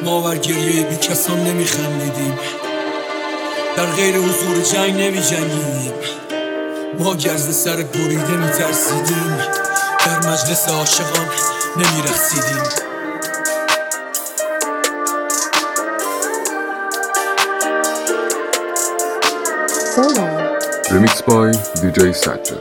ما ور گریه بی کسان نمیخندیدیم، در غیر حضور جنگ نمی جنگیدیم. ما گرز سر بریده می ترسیدیم، در مجلس عاشقان نمی رقصیدیم. Remix by DJ سجاد.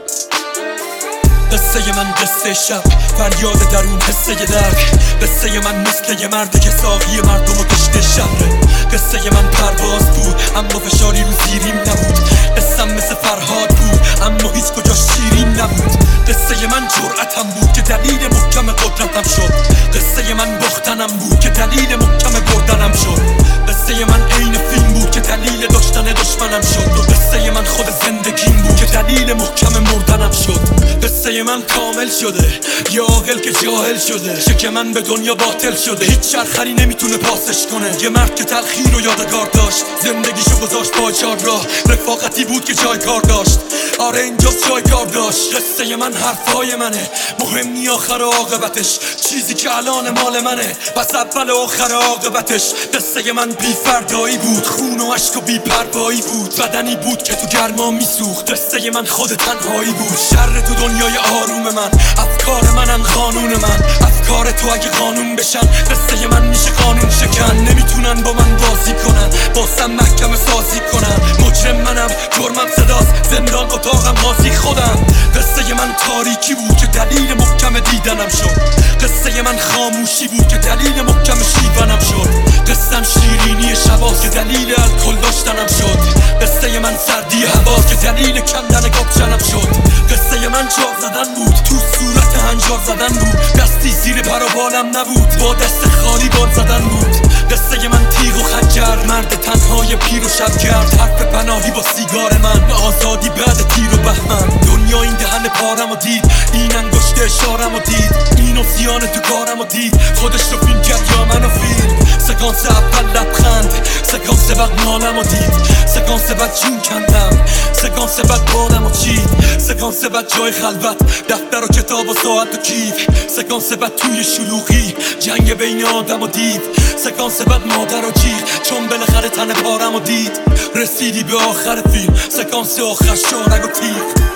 قصه من قصه شب، فریاد درون حسه درک. قصه من مثل یه مرده که ساقی مردم و کشته شهره. قصه من پرواز بود اما فشاری رو زیریم نبود. قصم مثل فرهاد بود اما هیچ کجا شیرین نبود. قصه من جرأتم بود که دلیل محکم قدرتم شد. قصه من باختنم بود که دلیل محکم بردنم شد. قصه من عین فیلم بود که دلیل داشتن دشمنم شد. و قصه من خود زندگیم بود که دلیل محکم مردنم شد. قصه من کامل شده، یا عاقل که جاهل شده. شک من به دنیا باطل شده، هیچ چرخری نمیتونه پاسش کنه. یه مرد که تلخیر و یادگار داشت، زندگیشو گذاشت با چار راه. رفاقتی بود که جای کار داشت، آره اینجاست جای کار داشت. قصه من حرفای منه، مهم نی آخر عاقبتش. چیزی که الان مال منه، پس اول و آخر عاقبتش. قصه من بی فردایی بود، خون و عشق و بی پروایی بود. بدنی بود که تو گرما میسوخت. قصه من خود تنهایی بود. شر تو دنیای آروم من، افکار منن قانون من. افکار تو اگه قانون بشن، قصه من میشه قانون شکن. نمیتونن با من بازی کنن، باسم محکم سازی کنن. مجرم منم، جرمم صداست، زندان اتاقم قاضی خودم. قصه من تاریکی بود که دلیل محکم دیدنم شد. قصه من خاموشی بود که دلیل محکم شیونم شد. قصم شیرینی شباست که دلیل الکل داشتنم شد. قصه من سردی هواست که دلیل کندن کاپشنم شد. قصه من چاق زدن بود، تو صورت هنجار زدن بود. دستی زیر پر و بالم نبود، با دست خالی بال زدن بود. قصه من تیغ و خنجر، مرد تنهای پیر و شب کرد. حرف پناهی با سیگار من، آزادی بعد تیر و بهمن. دنیا این دهن پارم و دید، این انگشت اشارم و دید. این سیان تو کارم و دید، خودش رو فیلم کرد یا منو فیلم. سکانس اول لبخند، سکانس بعد مالم و دید. سکانس بعد جون کندم، سکانس بعد بادم و چید. سکانس بعد جای خلوت، دفتر و کتاب و ساعت و کیف. سکانس بعد توی شلوغی، جنگ بین آدم و دیو. سکانس بعد مادر و جیغ، چون بالاخره تن پارم و دید. رسیدی به آخر فیلم، سکانس آخر شارگ و تیغ.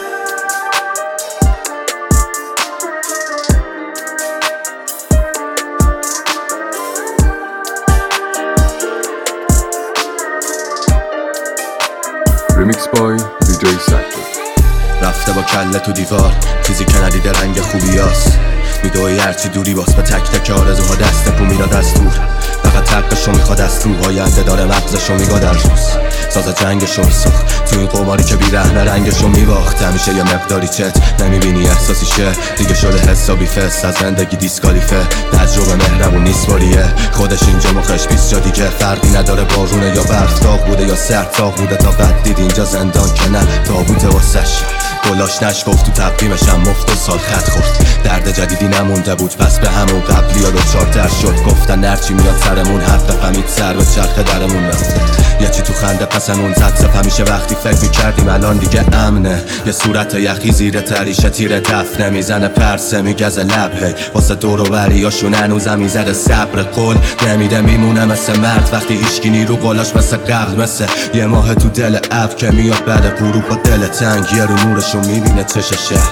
Remix by DJ سجاد. رفته با کله تو دیوار، چیزی که ندیده رنگ خوبیاست. میدوی هرچی دوری باز به تک تک آرزوها دست پو میداد از دور. فقط حقشو میخواد از تو، آینده داره مغزشو میگاد در روز. ساز جنگشو میساخت تو این قماری که بیرحمه رنگشو میباخت. همیشه یه مقداری چت نمیبینی احساسی شه، دیگه شده حسابی فست از زندگی دیسکالیفه. تجربه مهربون نیست باریه، خودش اینجا مخش بیست جا دیگه. فرقی نداره بارونه یا برف، داغ بوده یا سرد تاغ بوده. تا قد دید اینجا زندان که نه تابوته واسش. گلاش نشگفت تو تقویمشم مفت و سال خط خورد. درد جدیدی نمونده بود پس به همون قبلی ها دوچارتر شد. گفتن نرچی میاد سرمون، حق فهمید سر به چرخ درمون رفته. یه چی تو خنده پسمون زد سف. همیشه وقتی فکر میکردیم الان دیگه امنه. یه صورت یخی زیر تریشه تیر دفنه میزنه پرسه میگزه لبه. واسه دور و بریاشون هنوزم میزده صبر. قول نمیده میمونه مثل مرد وقتی هیچکی نیرو قلاش مثل قبل. مثل یه ماه تو دل اب که میاد بعد غروب با دل تنگ. یه رو نورشو میبینه چش شهر.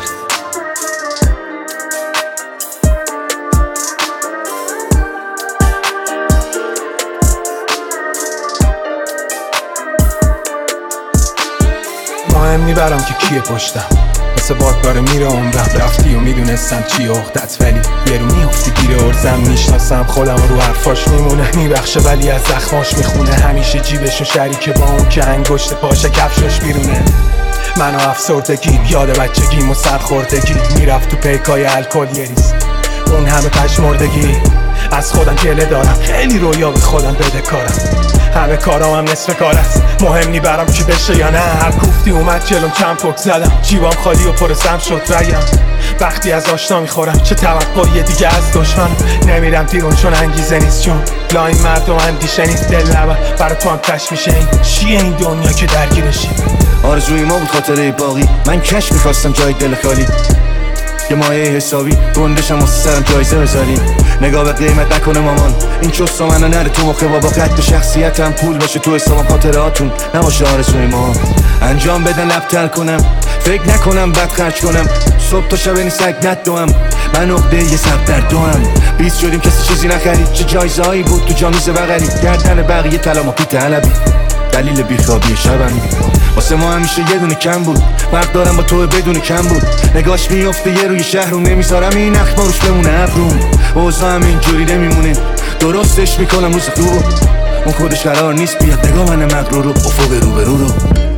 مهم میبرم که کیه پشتم، مثل باد داره میره عمرم. رفتی و میدونستم چی عقدت، ولی یه رو میافتی گیر ارزم. میشناسم خودم رو حرفاش میمونه، میبخشه ولی از زخماش میخونه. همیشه جیبشو شریکه با اون که انگشت پاشه کفشش بیرونه. من و افسردگیم، یاد بچگیم و سرخوردگی. میرفت تو پیکای الکل یه ریز، اون همه پشمردگی. از خودم گله دارم، خیلی رویا به خودم بده کارم. همه کارام هم نصف کار است، مهم نی برام چی بشه یا نه. هر کوفتی اومد جلوم چند پک زدم، جیبام خالی و پرسم شد ریم. وقتی از آشنا میخورم چه توقعی دیگه از دشمن. نمیرم بیرون چون انگیزه نیست، چون لاین مردم اندیشه نیست. دل نبر برای تو هم کش میشه. این چیه این دنیا که درگیرشی؟ آرزوی ما بود خاطره باقی، من کش میخواستم جای دل خالی. یه مایه حسابی گندشم واسه سرم جایزه بذاریم. نگاه به قیمت نکنه مامان، این چوستا منو نره تو مخه بابا. قد شخصیتم پول باشه تو حسابم، خاطراتون نباشه آرزوی ما. انجام بدن لبتر کنم، فکر نکنم بد خرج کنم. صبح تا شب این سگ ندوم، من عقده یه سب در دوام. 20 شدیم کسی چیزی نخرید، چه جایزه هایی بود تو جامیز بغلی. گردن بقیه طلا ما پیت علبی، دلیل بیخوابی شبمی. واسه ما همیشه یه دونه کم بود، فرق دارم با تو بدون کم بود. نگاش میفته یه روی شهر رو نمیذارم این اخم روش بمونه ابروم. اوضاع هم اینجوری نمیمونه، درستش میکنم روز خوب. اون خودش قرار نیست بیاد نگاه من مغرور رو افق رو به رو.